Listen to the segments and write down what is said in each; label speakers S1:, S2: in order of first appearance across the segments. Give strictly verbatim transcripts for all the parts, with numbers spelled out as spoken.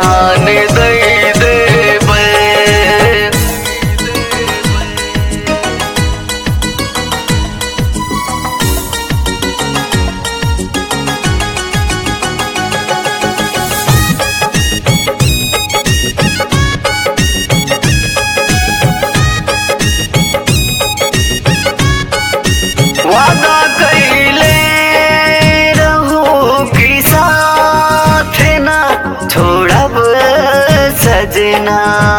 S1: जान दई देबे। वादा कैले रहू की साथ ना छोड़ब सजना।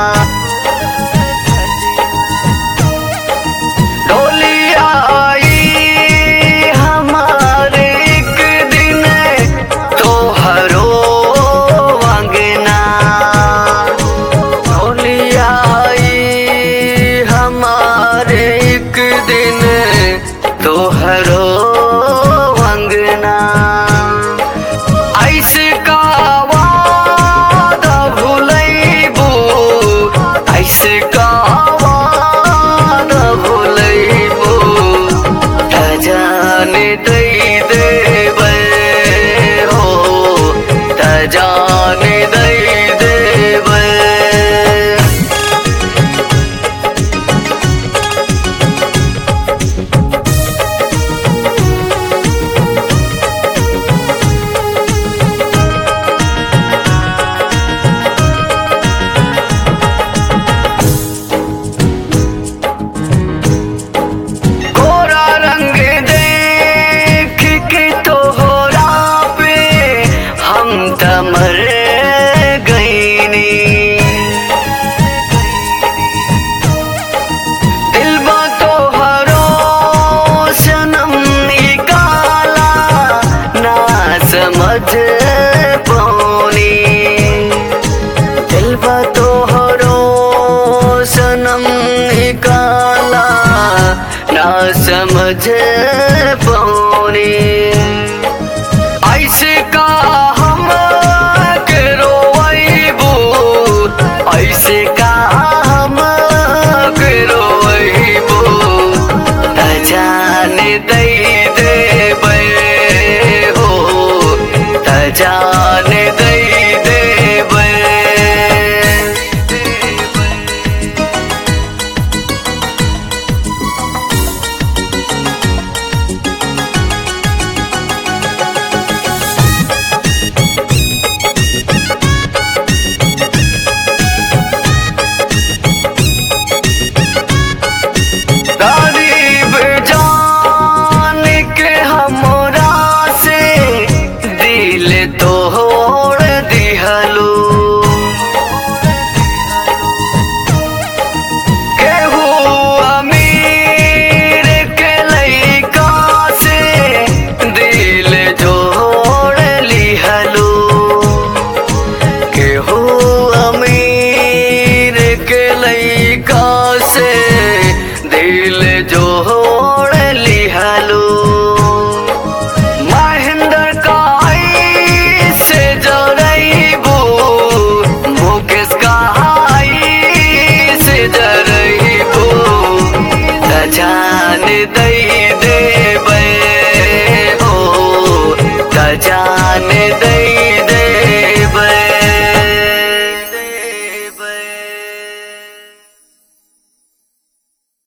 S1: डोली आई हमारे एक दिन तोहरो अंगना। डोली आई हमारे एक दिन तोहरो अंगना। ऐसे का वादा भुलैबू, ऐसे का वादा भुलैबू, त जान दई देबे हो, त जान दई देबे। मर गईनी दिल बा तोहरो सनम निकाला ना समझ पौनी। दिल बा तोहरो सनम निकाला ना समझ